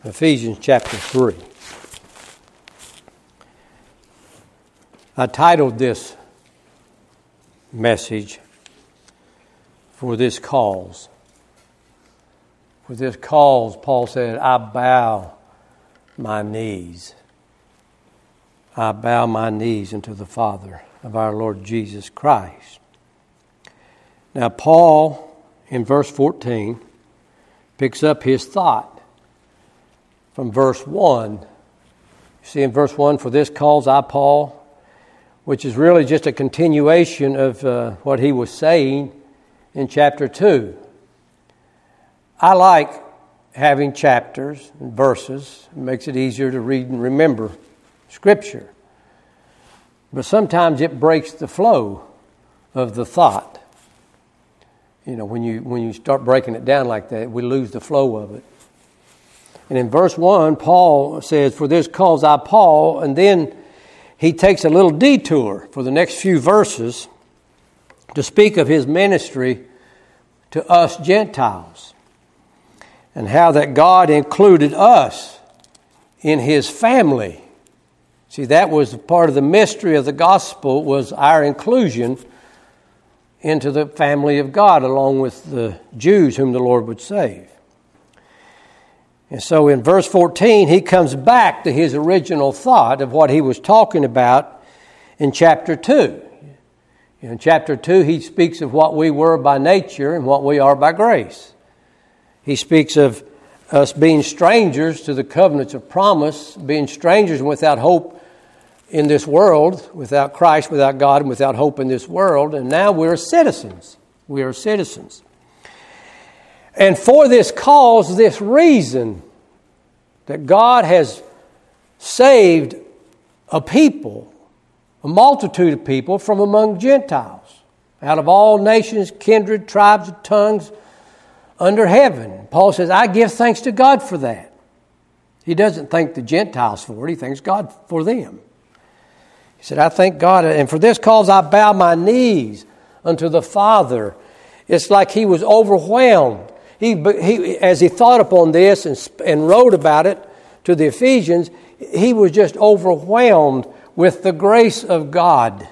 Ephesians chapter 3. I titled this message, For This Cause. For this cause, Paul said, I bow my knees. I bow my knees unto the Father of our Lord Jesus Christ. Now, Paul, in verse 14, picks up his thought from verse 1. You see in verse 1, for this cause I, Paul, which is really just a continuation of what he was saying in chapter 2. I like having chapters and verses. It makes it easier to read and remember Scripture. But sometimes it breaks the flow of the thought. You know, when you start breaking it down like that, we lose the flow of it. And in verse 1, Paul says, for this cause I, Paul, and then he takes a little detour for the next few verses to speak of his ministry to us Gentiles and how that God included us in his family. See, that was part of the mystery of the gospel, was our inclusion into the family of God along with the Jews whom the Lord would save. And so in verse 14, he comes back to his original thought of what he was talking about in chapter 2. In chapter 2, he speaks of what we were by nature and what we are by grace. He speaks of us being strangers to the covenants of promise, being strangers and without hope in this world, without Christ, without God, and without hope in this world. And now we're citizens. We are citizens. And for this cause, this reason, that God has saved a people, a multitude of people from among Gentiles, out of all nations, kindred, tribes, and tongues under heaven. Paul says, I give thanks to God for that. He doesn't thank the Gentiles for it. He thanks God for them. He said, I thank God, and for this cause I bow my knees unto the Father. It's like he was overwhelmed. He, as he thought upon this and wrote about it to the Ephesians, he was just overwhelmed with the grace of God.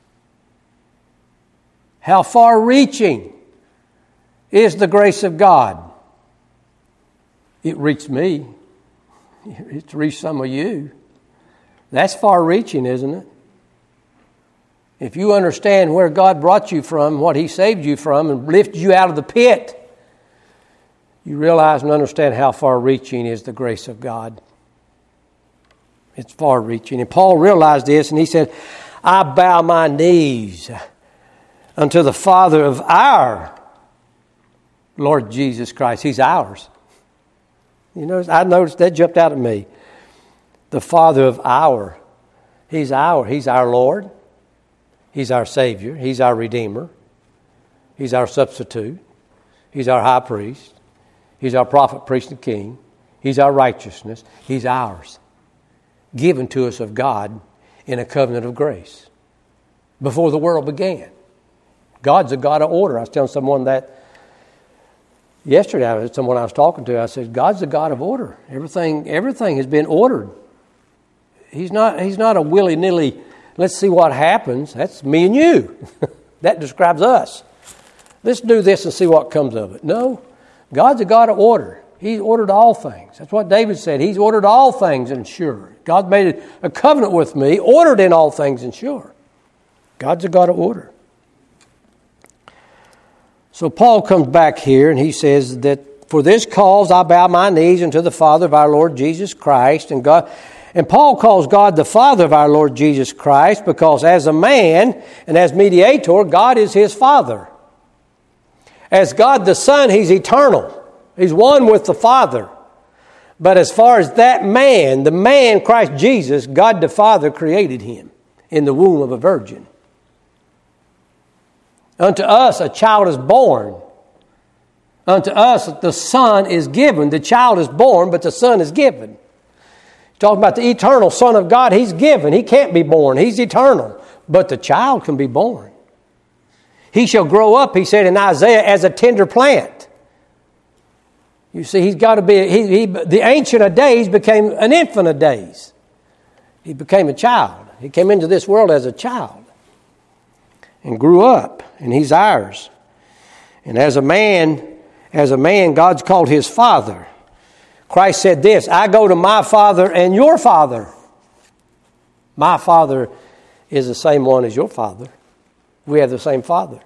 How far-reaching is the grace of God? It reached me. It's reached some of you. That's far-reaching, isn't it? If you understand where God brought you from, what he saved you from, and lifted you out of the pit, you realize and understand how far-reaching is the grace of God. It's far-reaching. And Paul realized this, and he said, I bow my knees unto the Father of our Lord Jesus Christ. He's ours. You know, I noticed that jumped out at me. The Father of our. He's our. He's our Lord. He's our Savior. He's our Redeemer. He's our substitute. He's our high priest. He's our prophet, priest, and king. He's our righteousness. He's ours. Given to us of God in a covenant of grace. Before the world began. God's a God of order. I was telling someone that yesterday. Someone I was talking to, I said, God's a God of order. Everything has been ordered. He's not a willy-nilly, let's see what happens. That's me and you. That describes us. Let's do this and see what comes of it. No. God's a God of order. He's ordered all things. That's what David said. He's ordered all things and sure. God made a covenant with me, ordered in all things and sure. God's a God of order. So Paul comes back here and he says that for this cause I bow my knees unto the Father of our Lord Jesus Christ. And Paul calls God the Father of our Lord Jesus Christ because as a man and as mediator, God is his Father. As God the Son, he's eternal. He's one with the Father. But as far as that man, the man Christ Jesus, God the Father created him in the womb of a virgin. Unto us a child is born. Unto us the Son is given. The child is born, but the Son is given. Talking about the eternal Son of God, he's given. He can't be born. He's eternal. But the child can be born. He shall grow up, he said in Isaiah, as a tender plant. You see, he's got to be, the Ancient of Days became an infant of days. He became a child. He came into this world as a child and grew up, and he's ours. And as a man, God's called his Father. Christ said this, I go to my Father and your Father. My Father is the same one as your Father. We have the same Father.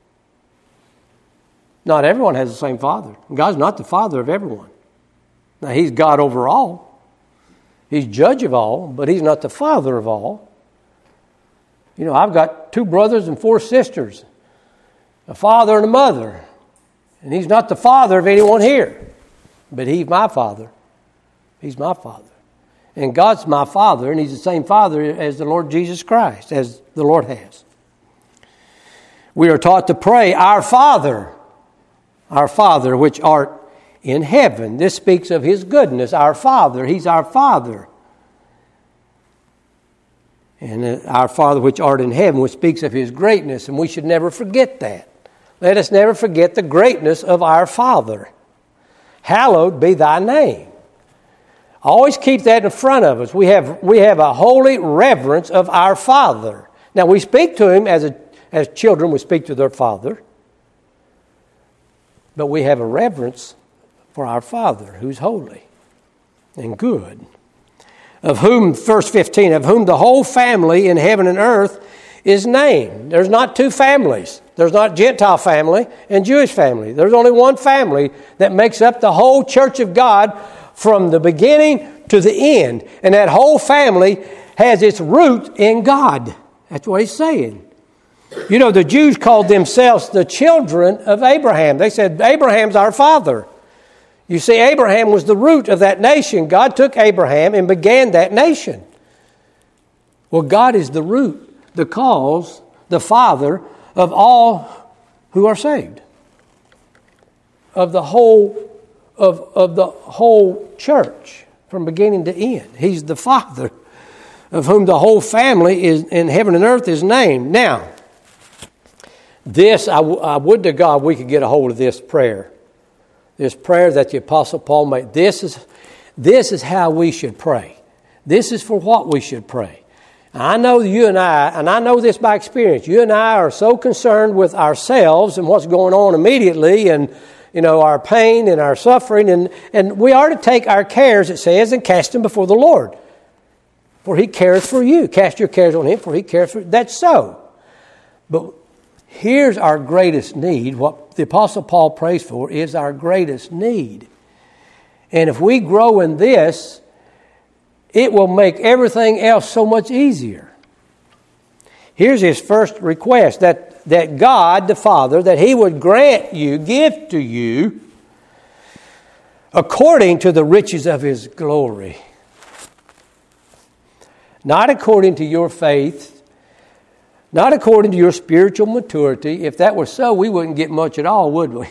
Not everyone has the same Father. God's not the Father of everyone. Now, he's God over all. He's judge of all, but he's not the Father of all. You know, I've got 2 brothers and 4 sisters, a father and a mother. And he's not the father of anyone here, but he's my Father. He's my Father. And God's my Father, and he's the same Father as the Lord Jesus Christ, as the Lord has. We are taught to pray, Our Father which art in heaven. This speaks of his goodness, our Father. He's our Father. And our Father which art in heaven, which speaks of his greatness, and we should never forget that. Let us never forget the greatness of our Father. Hallowed be thy name. Always keep that in front of us. We have a holy reverence of our Father. Now, we speak to him as children, we speak to their Father. But we have a reverence for our Father who's holy and good. Of whom, verse 15, of whom the whole family in heaven and earth is named. There's not 2 families. There's not Gentile family and Jewish family. There's only one family that makes up the whole church of God from the beginning to the end. And that whole family has its root in God. That's what he's saying. You know, the Jews called themselves the children of Abraham. They said, Abraham's our father. You see, Abraham was the root of that nation. God took Abraham and began that nation. Well, God is the root, the cause, the father of all who are saved. Of the whole church from beginning to end. He's the Father of whom the whole family is in heaven and earth is named. Now, this, I would to God we could get a hold of this prayer. This prayer that the Apostle Paul made. This is how we should pray. This is for what we should pray. I know you and I know this by experience, you and I are so concerned with ourselves and what's going on immediately and, you know, our pain and our suffering. And we are to take our cares, it says, and cast them before the Lord. For he careth for you. Cast your cares on him, for he careth for you. That's so. But here's our greatest need. What the Apostle Paul prays for is our greatest need. And if we grow in this, it will make everything else so much easier. Here's his first request, that God, the Father, that he would grant you, give to you, according to the riches of his glory. Not according to your faith, not according to your spiritual maturity. If that were so, we wouldn't get much at all, would we?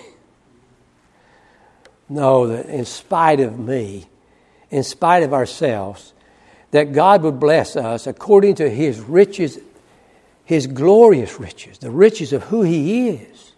No, that in spite of me, in spite of ourselves, that God would bless us according to his riches, his glorious riches, the riches of who he is.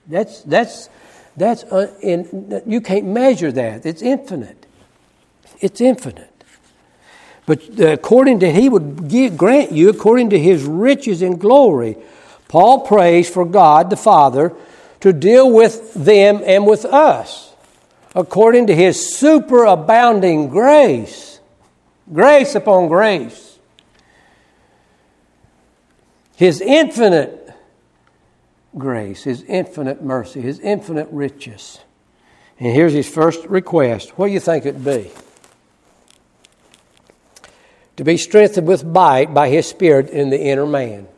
You can't measure that. It's infinite. It's infinite. But according to, he would grant you according to his riches and glory. Paul prays for God the Father to deal with them and with us according to his superabounding grace. Grace upon grace. His infinite grace, his infinite mercy, his infinite riches. And here's his first request. What do you think it'd be? To be strengthened with might by his Spirit in the inner man.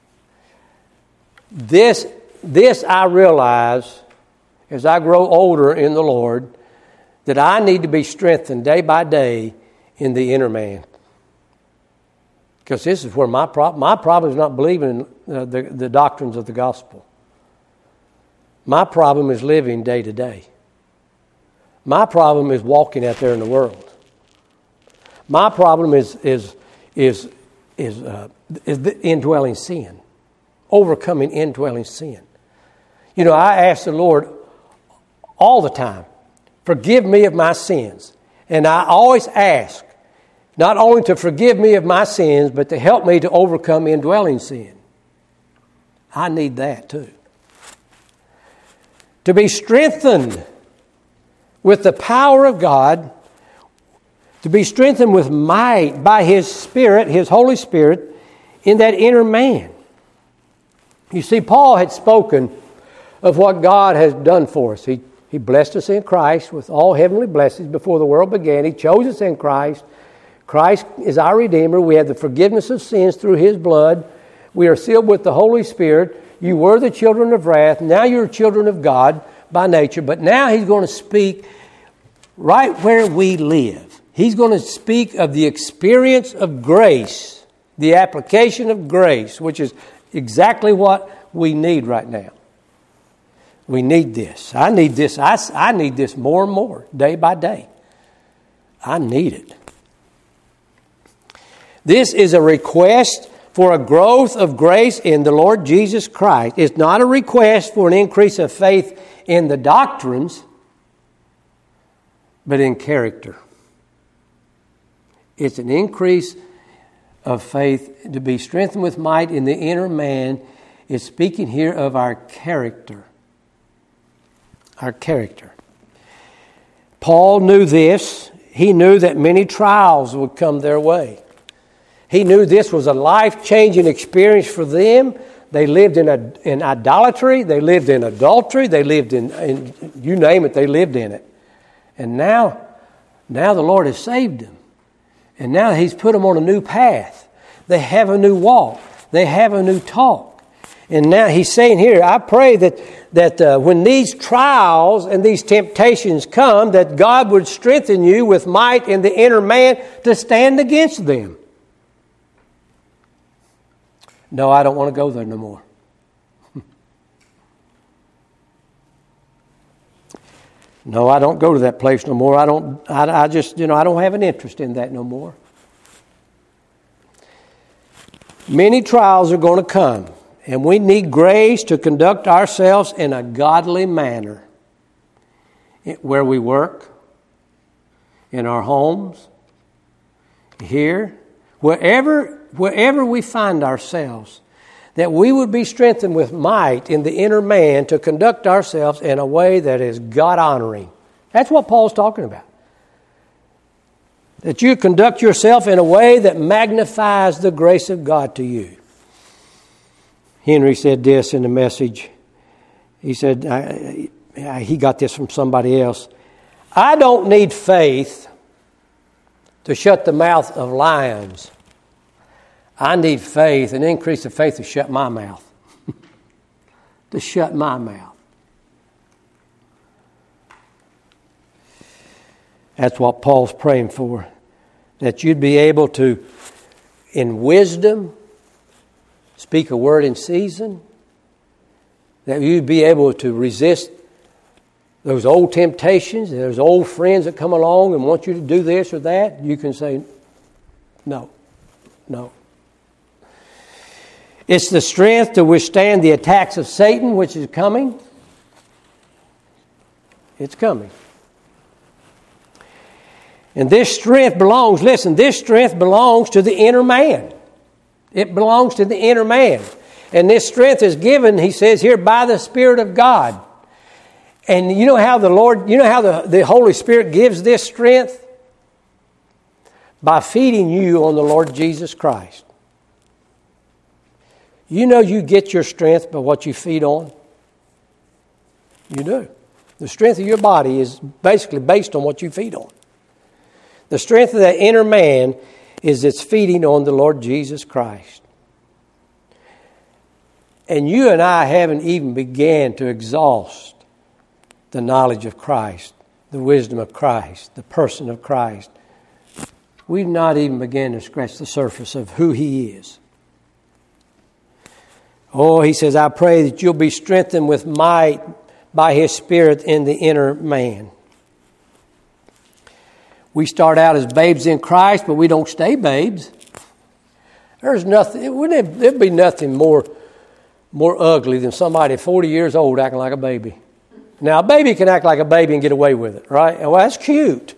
This I realize as I grow older in the Lord, that I need to be strengthened day by day in the inner man. Because this is where my problem is not believing in the doctrines of the gospel. My problem is living day to day. My problem is walking out there in the world. My problem is the indwelling sin, overcoming indwelling sin. You know, I ask the Lord all the time forgive me of my sins. And I always ask, not only to forgive me of my sins, but to help me to overcome indwelling sin. I need that too. To be strengthened with the power of God, to be strengthened with might by His Spirit, His Holy Spirit, in that inner man. You see, Paul had spoken of what God has done for us. He blessed us in Christ with all heavenly blessings before the world began. He chose us in Christ. Christ is our Redeemer. We have the forgiveness of sins through His blood. We are sealed with the Holy Spirit. You were the children of wrath. Now you're children of God by nature. But now He's going to speak right where we live. He's going to speak of the experience of grace, the application of grace, which is exactly what we need right now. We need this. I need this. I need this more and more, day by day. I need it. This is a request for a growth of grace in the Lord Jesus Christ. It's not a request for an increase of faith in the doctrines, but in character. It's an increase of faith to be strengthened with might in the inner man. It's speaking here of our character. Our character. Paul knew this. He knew that many trials would come their way. He knew this was a life-changing experience for them. They lived in idolatry. They lived in adultery. They lived in you name it, they lived in it. And now the Lord has saved them. And now He's put them on a new path. They have a new walk. They have a new talk. And now He's saying here, I pray that when these trials and these temptations come, that God would strengthen you with might in the inner man to stand against them. No, I don't want to go there no more. No, I don't go to that place no more. I don't have an interest in that no more. Many trials are going to come, and we need grace to conduct ourselves in a godly manner. Where we work, in our homes, here, wherever we find ourselves, that we would be strengthened with might in the inner man to conduct ourselves in a way that is God-honoring. That's what Paul's talking about. That you conduct yourself in a way that magnifies the grace of God to you. Henry said this in the Message. He said, he got this from somebody else. I don't need faith to shut the mouth of lions. I need faith, an increase of faith to shut my mouth. To shut my mouth. That's what Paul's praying for. That you'd be able to, in wisdom, speak a word in season. That you'd be able to resist those old temptations, those old friends that come along and want you to do this or that. You can say, no. It's the strength to withstand the attacks of Satan, which is coming. It's coming. And this strength belongs to the inner man. It belongs to the inner man. And this strength is given, he says here, by the Spirit of God. And you know how the Holy Spirit gives this strength? By feeding you on the Lord Jesus Christ. You know you get your strength by what you feed on? You do. The strength of your body is basically based on what you feed on. The strength of that inner man is its feeding on the Lord Jesus Christ. And you and I haven't even began to exhaust the knowledge of Christ, the wisdom of Christ, the person of Christ. We've not even begun to scratch the surface of who He is. Oh, he says, I pray that you'll be strengthened with might by His Spirit in the inner man. We start out as babes in Christ, but we don't stay babes. There'd be nothing more ugly than somebody 40 years old acting like a baby. Now, a baby can act like a baby and get away with it, right? Well, that's cute.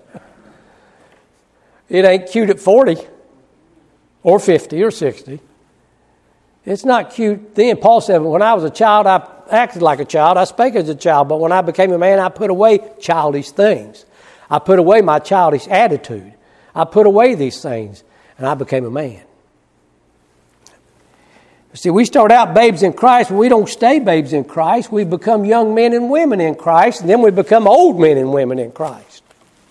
It ain't cute at 40 or 50 or 60. It's not cute then. Paul said, when I was a child, I acted like a child. I spake as a child. But when I became a man, I put away childish things. I put away my childish attitude. I put away these things, and I became a man. See, we start out babes in Christ, but we don't stay babes in Christ. We become young men and women in Christ, and then we become old men and women in Christ.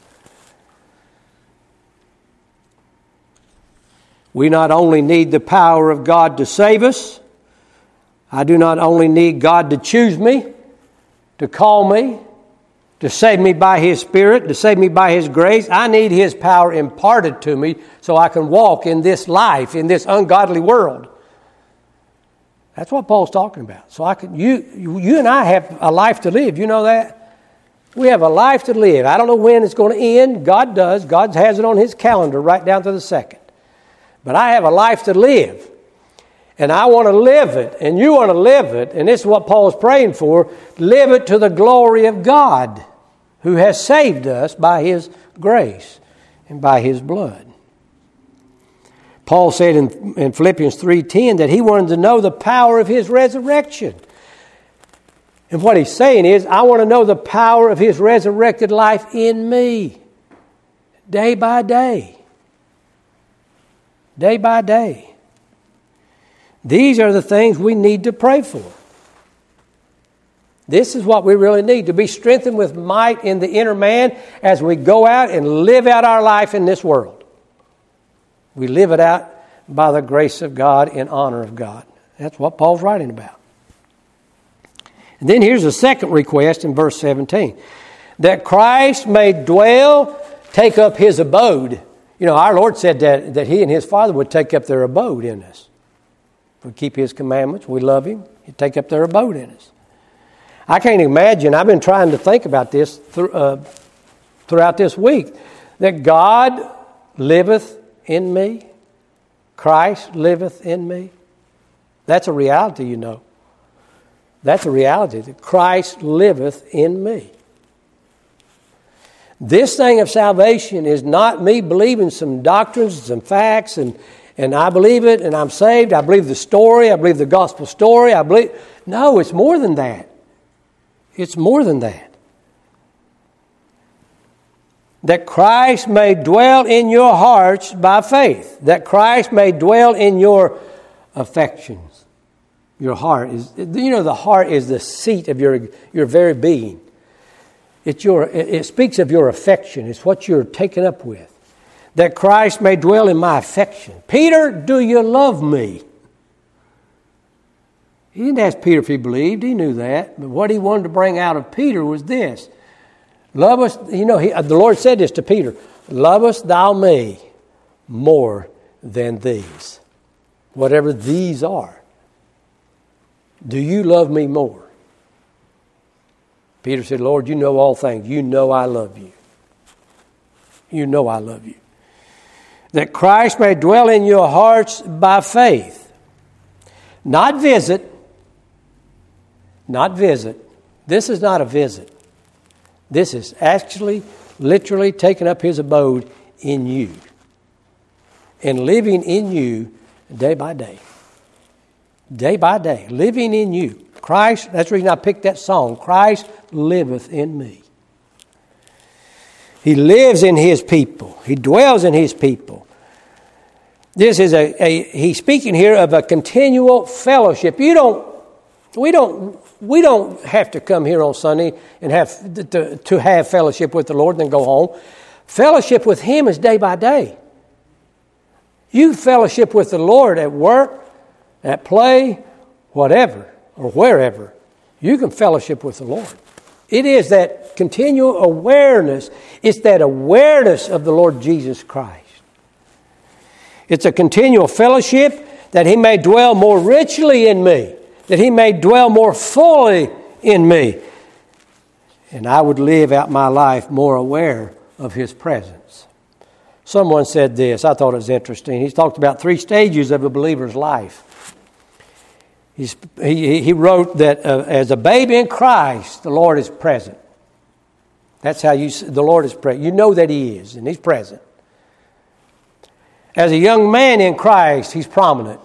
We not only need the power of God to save us, I do not only need God to choose me, to call me, to save me by His Spirit, to save me by His grace. I need His power imparted to me so I can walk in this life, in this ungodly world. That's what Paul's talking about. So you and I have a life to live. You know that? We have a life to live. I don't know when it's going to end. God does. God has it on His calendar right down to the second. But I have a life to live. And I want to live it. And you want to live it. And this is what Paul is praying for. Live it to the glory of God, who has saved us by His grace and by His blood. Paul said in Philippians 3:10 that he wanted to know the power of His resurrection. And what he's saying is, I want to know the power of His resurrected life in me, day by day. Day by day. These are the things we need to pray for. This is what we really need, to be strengthened with might in the inner man as we go out and live out our life in this world. We live it out by the grace of God in honor of God. That's what Paul's writing about. And then here's the second request in verse 17. That Christ may dwell, take up His abode. You know, our Lord said that He and His Father would take up their abode in us. If we keep His commandments, we love Him, He'd take up their abode in us. I can't imagine, I've been trying to think about this throughout this week, that God liveth in me, Christ liveth in me. That's a reality, you know. That's a reality, that Christ liveth in me. This thing of salvation is not me believing some doctrines and some facts and I believe it and I'm saved. I believe the story. I believe the gospel story. No, it's more than that. It's more than that. That Christ may dwell in your hearts by faith. That Christ may dwell in your affections. Your heart is, you know, the heart is the seat of your very being. It speaks of your affection. It's what you're taken up with. That Christ may dwell in my affection. Peter, do you love me? He didn't ask Peter if he believed. He knew that. But what he wanted to bring out of Peter was this. Lovest, you know, the Lord said this to Peter, lovest thou me more than these? Whatever these are. Do you love me more? Peter said, Lord, you know all things. You know I love you. You know I love you. That Christ may dwell in your hearts by faith. Not visit. Not visit. This is not a visit. This is actually, literally taking up His abode in you. And living in you day by day. Day by day. Living in you. Christ, that's the reason I picked that song. Christ liveth in me. He lives in His people. He dwells in His people. This is he's speaking here of a continual fellowship. We don't have to come here on Sunday and have to have fellowship with the Lord and then go home. Fellowship with Him is day by day. You fellowship with the Lord at work, at play, whatever, or wherever. You can fellowship with the Lord. It is that continual awareness. It's that awareness of the Lord Jesus Christ. It's a continual fellowship that He may dwell more richly in me, that He may dwell more fully in me. And I would live out my life more aware of His presence. Someone said this, I thought it was interesting. He's talked about 3 stages of a believer's life. He wrote that as a baby in Christ, the Lord is present. That's how the Lord is present. You know that He is, and He's present. As a young man in Christ, He's prominent.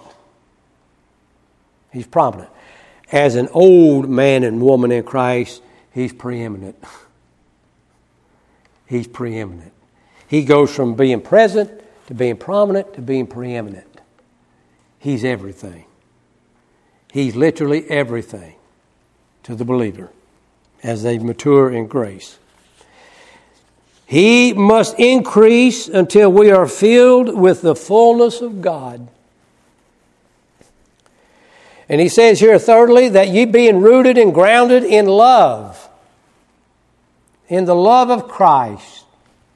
He's prominent. As an old man and woman in Christ, He's preeminent. He's preeminent. He goes from being present to being prominent to being preeminent. He's everything. He's literally everything to the believer as they mature in grace. He must increase until we are filled with the fullness of God. And he says here, thirdly, that ye being rooted and grounded in love, in the love of Christ.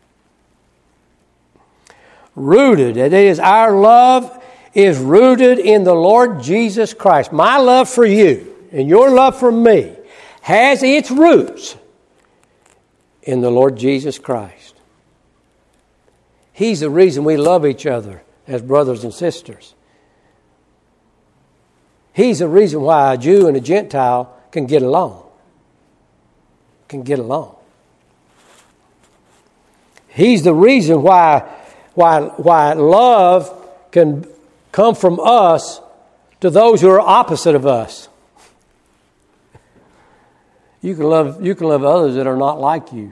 Rooted, that is, our love is rooted in the Lord Jesus Christ. My love for you and your love for me has its roots in the Lord Jesus Christ. He's the reason we love each other as brothers and sisters. He's the reason why a Jew and a Gentile can get along. Can get along. He's the reason why love can come from us to those who are opposite of us. You can love others that are not like you.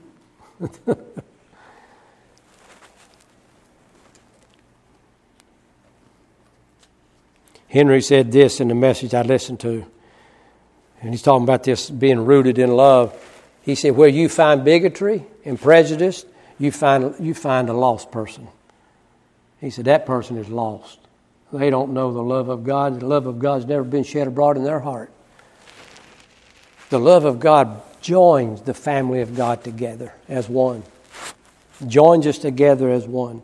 Henry said this in the message I listened to, and he's talking about this being rooted in love. He said, where you find bigotry and prejudice, you find a lost person. He said, that person is lost. They don't know the love of God. The love of God has never been shed abroad in their heart. The love of God joins the family of God together as one. Joins us together as one.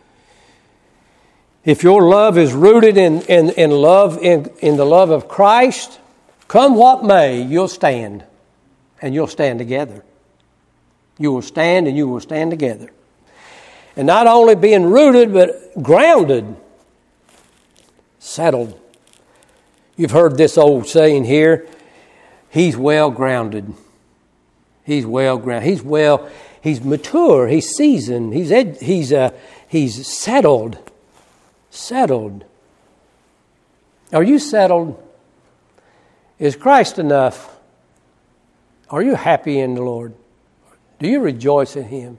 If your love is rooted in love in the love of Christ, come what may, you'll stand. And you'll stand together. You will stand and you will stand together. And not only being rooted, but grounded. Settled. You've heard this old saying here, he's well grounded. He's well grounded. He's mature. He's seasoned. He's settled. Settled. Are you settled? Is Christ enough? Are you happy in the Lord? Do you rejoice in Him?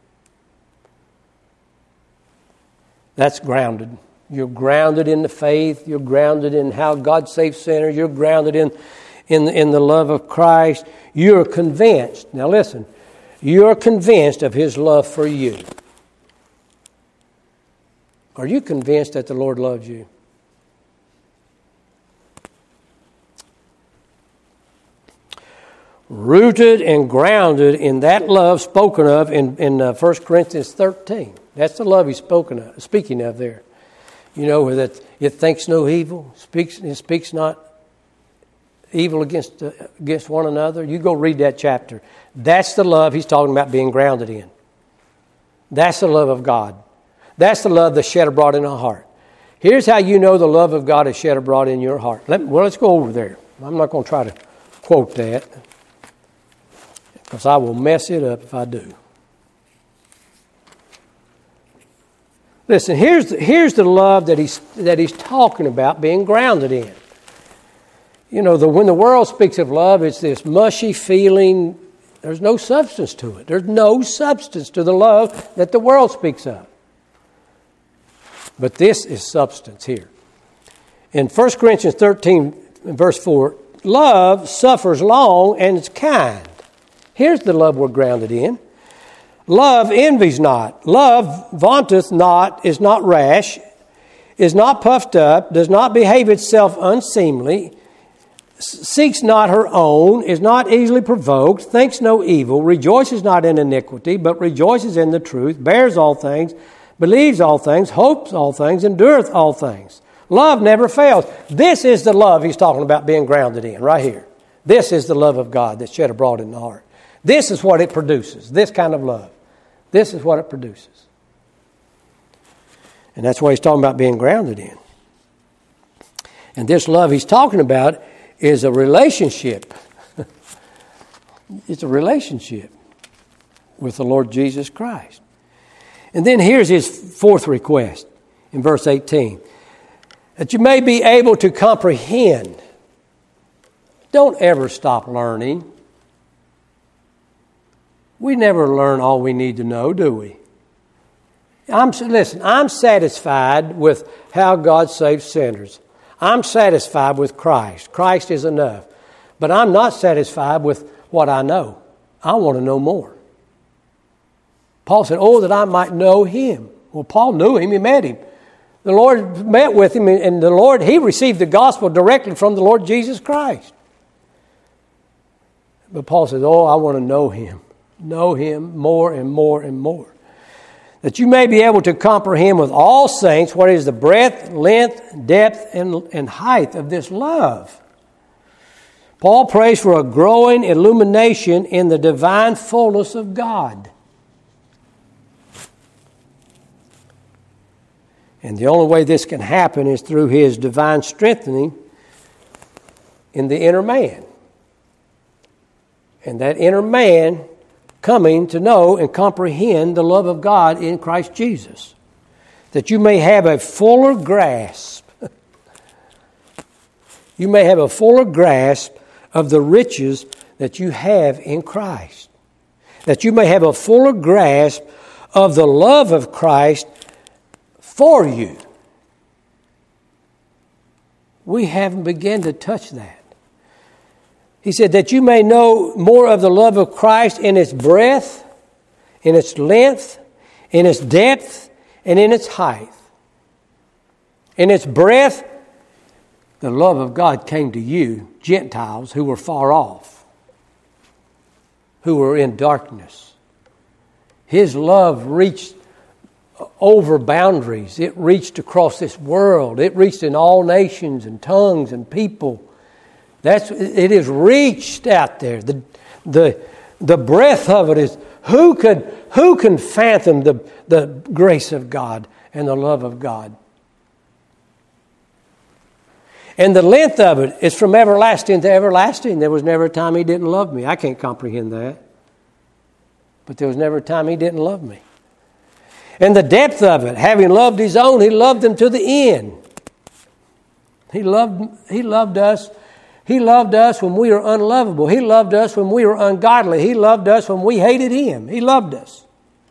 That's grounded. You're grounded in the faith. You're grounded in how God saves sinners. You're grounded in the love of Christ. You're convinced. Now listen. You're convinced of His love for you. Are you convinced that the Lord loves you? Rooted and grounded in that love spoken of in 1 Corinthians 13. That's the love he's speaking of there. You know, that it thinks no evil, it speaks not evil against one another. You go read that chapter. That's the love he's talking about being grounded in. That's the love of God. That's the love that's shed abroad in our heart. Here's how you know the love of God is shed abroad in your heart. Let's go over there. I'm not going to try to quote that, because I will mess it up if I do. Listen, here's the love that he's talking about being grounded in. You know, when the world speaks of love, it's this mushy feeling. There's no substance to it. There's no substance to the love that the world speaks of. But this is substance here. In 1 Corinthians 13, verse 4, love suffers long and is kind. Here's the love we're grounded in. Love envies not. Love vaunteth not, is not rash, is not puffed up, does not behave itself unseemly, seeks not her own, is not easily provoked, thinks no evil, rejoices not in iniquity, but rejoices in the truth, bears all things, believes all things, hopes all things, endureth all things. Love never fails. This is the love he's talking about being grounded in, right here. This is the love of God that's shed abroad in the heart. This is what it produces, this kind of love. This is what it produces. And that's what he's talking about being grounded in. And this love he's talking about is a relationship. It's a relationship with the Lord Jesus Christ. And then here's his fourth request in verse 18. That you may be able to comprehend. Don't ever stop learning. We never learn all we need to know, do we? I'm satisfied with how God saves sinners. I'm satisfied with Christ. Christ is enough. But I'm not satisfied with what I know. I want to know more. Paul said, oh, that I might know him. Well, Paul knew him. He met him. The Lord met with him, and the Lord, he received the gospel directly from the Lord Jesus Christ. But Paul says, oh, I want to know him. Know him more and more and more. That you may be able to comprehend with all saints what is the breadth, length, depth, and height of this love. Paul prays for a growing illumination in the divine fullness of God. And the only way this can happen is through his divine strengthening in the inner man. And that inner man coming to know and comprehend the love of God in Christ Jesus. That you may have a fuller grasp. You may have a fuller grasp of the riches that you have in Christ. That you may have a fuller grasp of the love of Christ for you. We haven't begun to touch that. He said that you may know more of the love of Christ in its breadth, in its length, in its depth, and in its height. In its breadth, the love of God came to you, Gentiles, who were far off, who were in darkness. His love reached over boundaries. It reached across this world. It reached in all nations and tongues and people. It is reached out there. The breadth of it is who can fathom the grace of God and the love of God? And the length of it is from everlasting to everlasting. There was never a time he didn't love me. I can't comprehend that. But there was never a time he didn't love me. And the depth of it, having loved his own, he loved them to the end. He loved us. He loved us when we were unlovable. He loved us when we were ungodly. He loved us when we hated him. He loved us.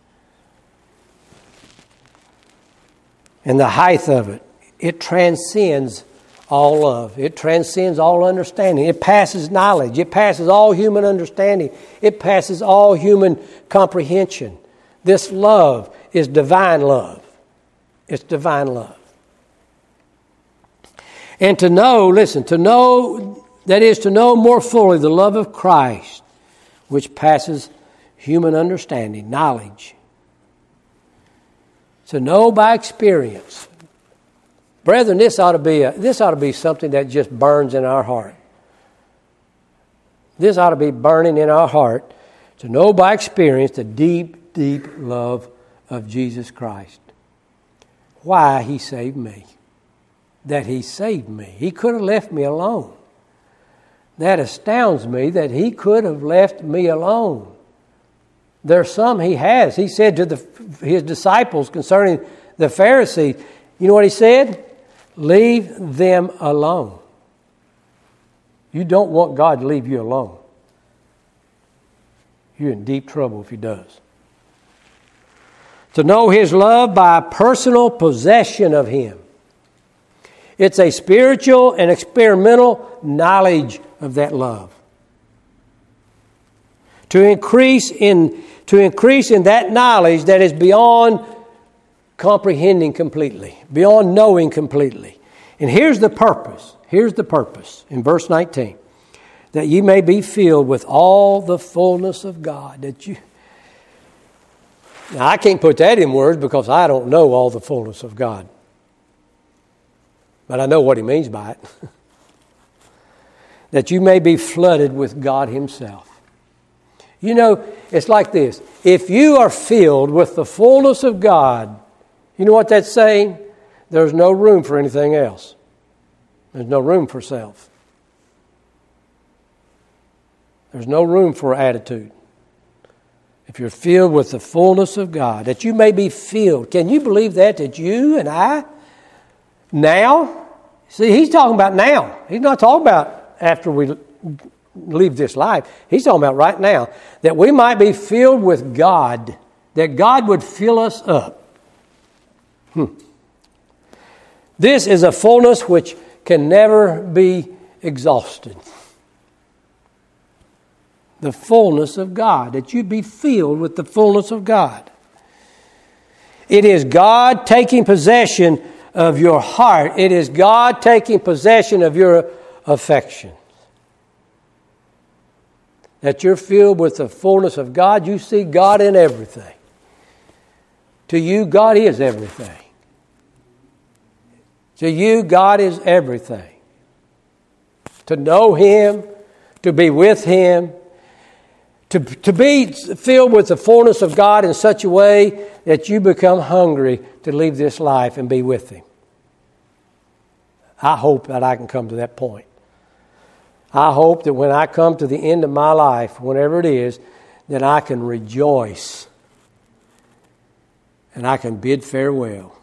And the height of it, it transcends all love. It transcends all understanding. It passes knowledge. It passes all human understanding. It passes all human comprehension. This love is divine love. It's divine love. And to know, that is to know more fully the love of Christ, which passes human understanding, knowledge. To know by experience. Brethren, this ought to be something that just burns in our heart. This ought to be burning in our heart to know by experience the deep, deep love of Jesus Christ. Why he saved me. That he saved me. He could have left me alone. That astounds me that he could have left me alone. There's some he has. He said to his disciples concerning the Pharisees, you know what he said? Leave them alone. You don't want God to leave you alone. You're in deep trouble if he does. To know his love by personal possession of him. It's a spiritual and experimental knowledge of that love. To increase in that knowledge that is beyond comprehending completely, beyond knowing completely. And here's the purpose. Here's the purpose in verse 19. That ye may be filled with all the fullness of God. Now, I can't put that in words because I don't know all the fullness of God. But I know what he means by it. That you may be flooded with God himself. You know, it's like this. If you are filled with the fullness of God, you know what that's saying? There's no room for anything else. There's no room for self. There's no room for attitude. If you're filled with the fullness of God, that you may be filled. Can you believe that you and I, now? See, he's talking about now. He's not talking about after we leave this life. He's talking about right now. That we might be filled with God. That God would fill us up. This is a fullness which can never be exhausted. The fullness of God, that you be filled with the fullness of God. It is God taking possession of your heart. It is God taking possession of your affections. That you're filled with the fullness of God. You see God in everything. To you, God is everything. To you, God is everything. To know Him, to be with Him, to be filled with the fullness of God in such a way that you become hungry to leave this life and be with Him. I hope that I can come to that point. I hope that when I come to the end of my life, whenever it is, that I can rejoice and I can bid farewell.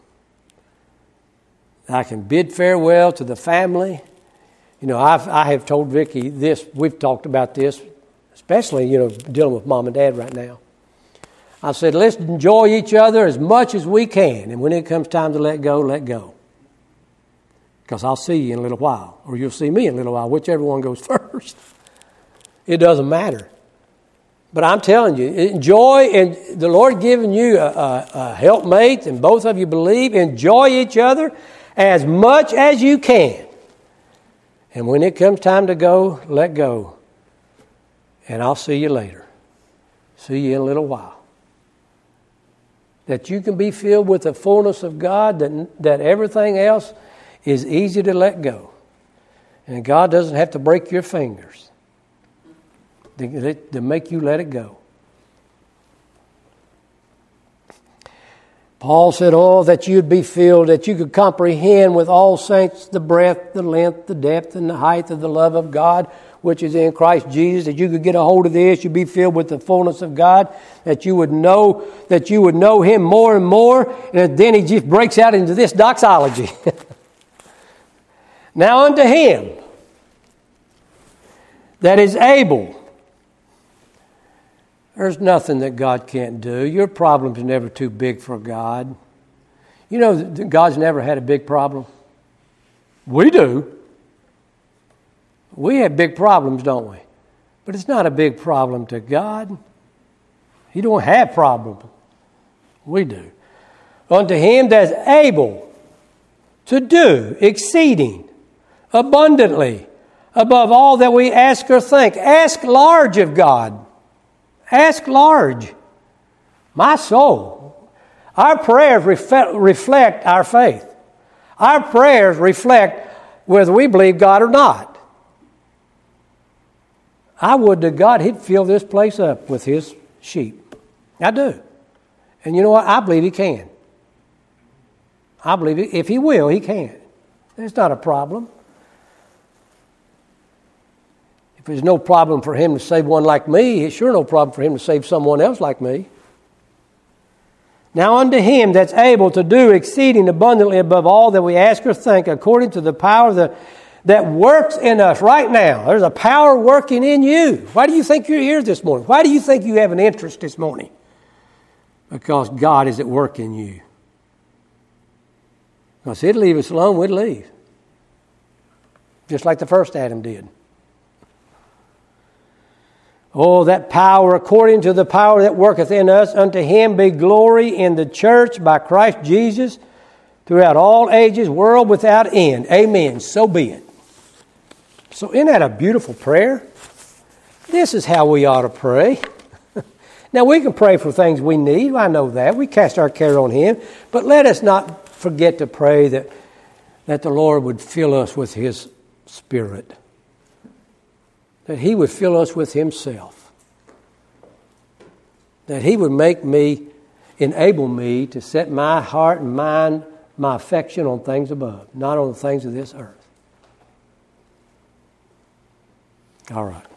I can bid farewell to the family. You know, I have told Vicki this. We've talked about this, especially, dealing with Mom and Dad right now. I said, let's enjoy each other as much as we can. And when it comes time to let go, let go. Because I'll see you in a little while. Or you'll see me in a little while, whichever one goes first. It doesn't matter. But I'm telling you, enjoy, and the Lord giving you a helpmate, and both of you believe, enjoy each other as much as you can. And when it comes time to go, let go. And I'll see you later. See you in a little while. That you can be filled with the fullness of God, that everything else is easy to let go. And God doesn't have to break your fingers to make you let it go. Paul said, that you'd be filled, that you could comprehend with all saints the breadth, the length, the depth, and the height of the love of God, which is in Christ Jesus, that you could get a hold of this, you'd be filled with the fullness of God, that you would know Him more and more, and then he just breaks out into this doxology. Now unto Him that is able. There's nothing that God can't do. Your problem's never too big for God. You know that God's never had a big problem? We do. We have big problems, don't we? But it's not a big problem to God. He don't have problems. We do. Unto Him that's able to do exceeding abundantly above all that we ask or think. Ask large of God. Ask large. My soul. Our prayers reflect our faith. Our prayers reflect whether we believe God or not. I would to God He'd fill this place up with His sheep. I do. And you know what? I believe He can. I believe if He will, He can. It's not a problem. If there's no problem for Him to save one like me, it's sure no problem for Him to save someone else like me. Now unto Him that's able to do exceeding abundantly above all that we ask or think, according to the power that works in us right now. There's a power working in you. Why do you think you're here this morning? Why do you think you have an interest this morning? Because God is at work in you. Because He'd leave us alone, we'd leave. Just like the first Adam did. Oh, that power, according to the power that worketh in us, unto Him be glory in the church by Christ Jesus throughout all ages, world without end. Amen. So be it. So isn't that a beautiful prayer? This is how we ought to pray. Now, we can pray for things we need. I know that. We cast our care on Him. But let us not forget to pray that the Lord would fill us with His Spirit. That He would fill us with Himself. That He would enable me to set my heart and mind, my affection on things above, not on the things of this earth. All right.